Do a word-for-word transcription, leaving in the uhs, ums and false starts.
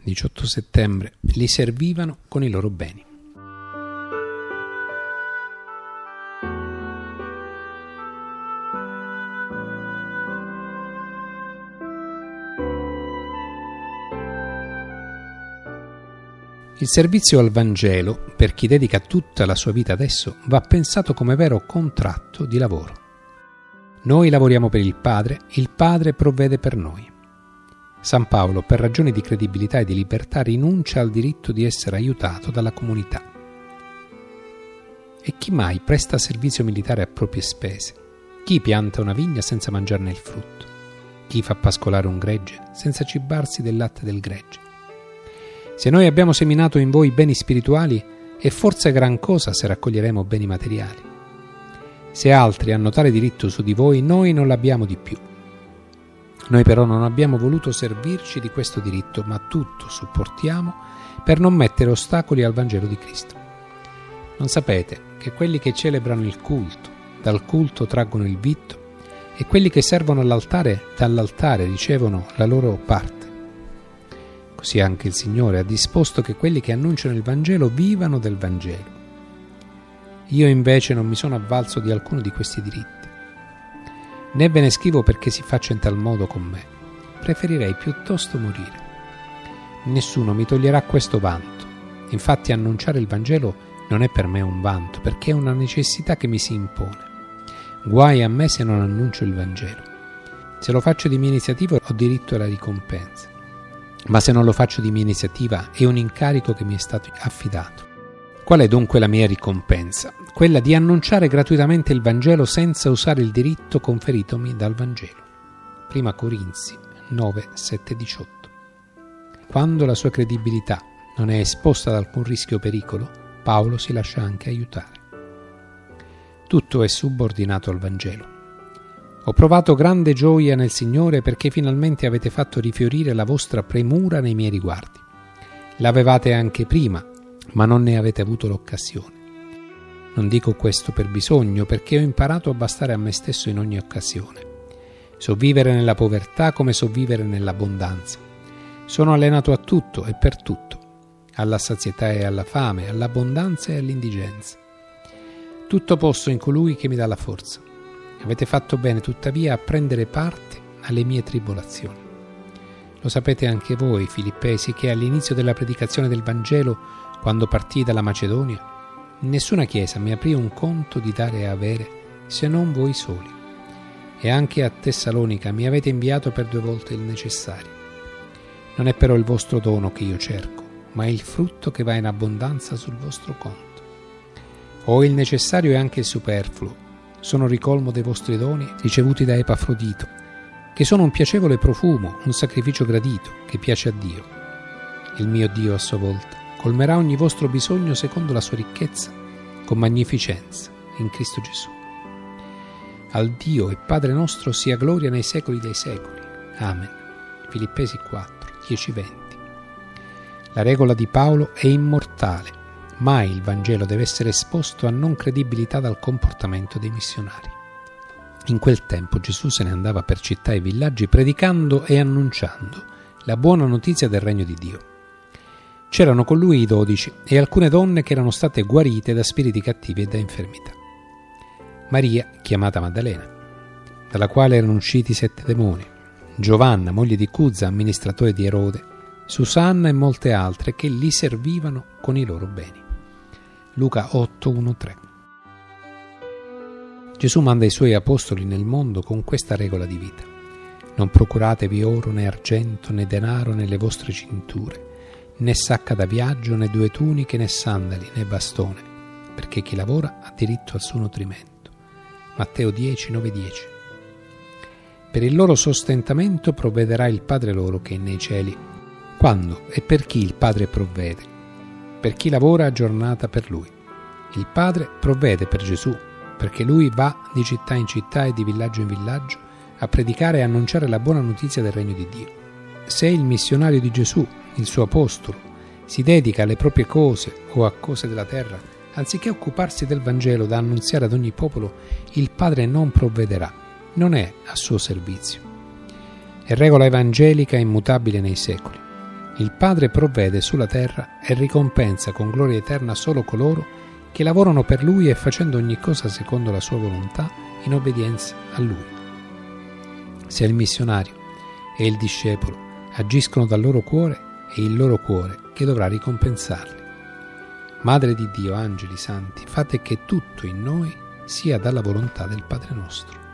diciotto settembre, li servivano con i loro beni. Il servizio al Vangelo, per chi dedica tutta la sua vita ad esso, va pensato come vero contratto di lavoro. Noi lavoriamo per il Padre, il Padre provvede per noi. San Paolo, per ragioni di credibilità e di libertà, rinuncia al diritto di essere aiutato dalla comunità. E chi mai presta servizio militare a proprie spese? Chi pianta una vigna senza mangiarne il frutto? Chi fa pascolare un gregge senza cibarsi del latte del gregge? Se noi abbiamo seminato in voi beni spirituali, è forse gran cosa se raccoglieremo beni materiali. Se altri hanno tale diritto su di voi, noi non l'abbiamo di più. Noi però non abbiamo voluto servirci di questo diritto, ma tutto supportiamo per non mettere ostacoli al Vangelo di Cristo. Non sapete che quelli che celebrano il culto, dal culto traggono il vitto, e quelli che servono all'altare, dall'altare ricevono la loro parte. Così anche il Signore ha disposto che quelli che annunciano il Vangelo vivano del Vangelo. Io invece non mi sono avvalso di alcuno di questi diritti, né ve ne scrivo perché si faccia in tal modo con me. Preferirei piuttosto morire. Nessuno mi toglierà questo vanto. Infatti annunciare il Vangelo non è per me un vanto, perché è una necessità che mi si impone. Guai a me se non annuncio il Vangelo. Se lo faccio di mia iniziativa ho diritto alla ricompensa. Ma se non lo faccio di mia iniziativa è un incarico che mi è stato affidato. Qual è dunque la mia ricompensa? Quella di annunciare gratuitamente il Vangelo senza usare il diritto conferitomi dal Vangelo. Prima Corinzi nove, sette, diciotto. Quando la sua credibilità non è esposta ad alcun rischio o pericolo, Paolo si lascia anche aiutare. Tutto è subordinato al Vangelo. Ho provato grande gioia nel Signore perché finalmente avete fatto rifiorire la vostra premura nei miei riguardi. L'avevate anche prima, ma non ne avete avuto l'occasione. Non dico questo per bisogno, perché ho imparato a bastare a me stesso in ogni occasione. So vivere nella povertà come so vivere nell'abbondanza. Sono allenato a tutto e per tutto, alla sazietà e alla fame, all'abbondanza e all'indigenza. Tutto posso in colui che mi dà la forza. Avete fatto bene tuttavia a prendere parte alle mie tribolazioni. Lo sapete anche voi, Filippesi, che all'inizio della predicazione del Vangelo, quando partii dalla Macedonia, in nessuna chiesa mi aprì un conto di dare e avere se non voi soli. E anche a Tessalonica mi avete inviato per due volte il necessario. Non è però il vostro dono che io cerco, ma il frutto che va in abbondanza sul vostro conto. Ho il necessario e anche il superfluo. Sono ricolmo dei vostri doni ricevuti da Epafrodito, che sono un piacevole profumo, un sacrificio gradito, che piace a Dio. Il mio Dio a sua volta colmerà ogni vostro bisogno secondo la sua ricchezza, con magnificenza, in Cristo Gesù. Al Dio e Padre nostro sia gloria nei secoli dei secoli. Amen. Filippesi quattro, dieci, venti. La regola di Paolo è immortale. Mai il Vangelo deve essere esposto a non credibilità dal comportamento dei missionari. In quel tempo Gesù se ne andava per città e villaggi predicando e annunciando la buona notizia del regno di Dio. C'erano con lui i dodici e alcune donne che erano state guarite da spiriti cattivi e da infermità. Maria, chiamata Maddalena, dalla quale erano usciti sette demoni, Giovanna, moglie di Cuzza, amministratore di Erode, Susanna e molte altre che li servivano con i loro beni. Luca otto, uno, tre. Gesù manda i suoi apostoli nel mondo con questa regola di vita. Non procuratevi oro né argento né denaro nelle vostre cinture, né sacca da viaggio né due tuniche né sandali né bastone, perché chi lavora ha diritto al suo nutrimento. Matteo dieci, nove, dieci. Per il loro sostentamento provvederà il Padre loro che è nei cieli. Quando e per chi il Padre provvede? Per chi lavora a giornata per Lui. Il Padre provvede per Gesù, perché Lui va di città in città e di villaggio in villaggio a predicare e annunciare la buona notizia del regno di Dio. Se il missionario di Gesù, il suo apostolo, si dedica alle proprie cose o a cose della terra, anziché occuparsi del Vangelo da annunziare ad ogni popolo, il Padre non provvederà, non è a suo servizio. È regola evangelica immutabile nei secoli. Il Padre provvede sulla terra e ricompensa con gloria eterna solo coloro che lavorano per Lui e facendo ogni cosa secondo la sua volontà in obbedienza a Lui. Se il missionario e il discepolo agiscono dal loro cuore, è il loro cuore che dovrà ricompensarli. Madre di Dio, angeli santi, fate che tutto in noi sia dalla volontà del Padre nostro.